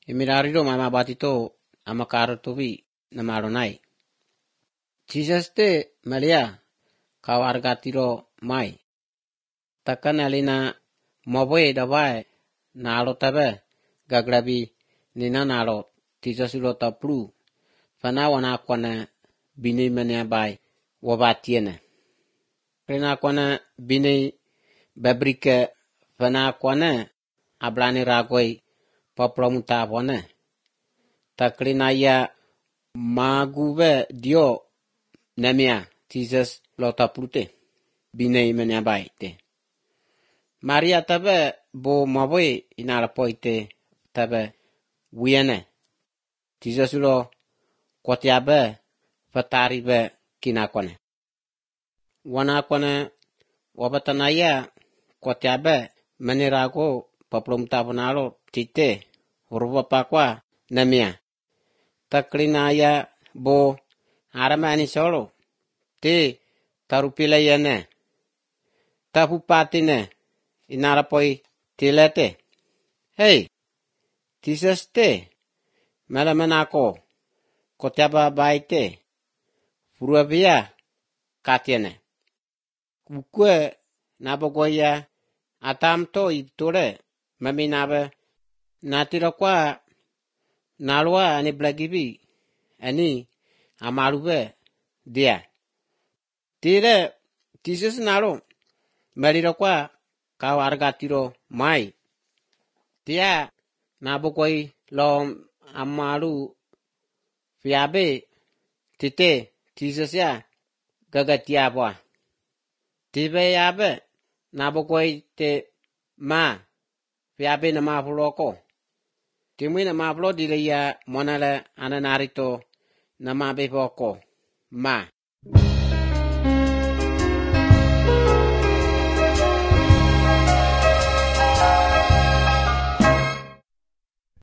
Emirariro mama batito amakaro tobi namaronai. Jesus te Maria kawargatiro mai. Takan alina moboe dabai nalo tabe gaglabi nina nalo Jesus ulo taplu fana wana kwana bini mania bai wabatiene. Rena kwana bini babrike fana kwana ablani ragoi paplamuta wana. Taklina ya magube dio namia Jesus lo taplute bini mania bai te. Maria tabe bo maboe inala poite tabe wiene. Jesus ulo kotiabe fatari be kinakone. Wana kone wabatanaya kotiabe manirago paplum tabonalo tite uruba pakwa namia. Taklinaya bo aramani solo te tarupila yene. Tapupatine inala poi tilete. Hey, Jesus te malamanako kotiaba baite furuabia katiene. Ukwe nabogoya atamto itore maminabe natira kwa nalwa ani blagibi ani amalube dia. Tire Jesus nalo marira kwa kawargatiro mai. Dia nabogoi lo amalu fiabe tite Jesus ya gagatiabwa. Tibe yabe nabogoi te ma fiabe na mafloko. Timui na maflo dire ya monale ananarito na mabeboko ma.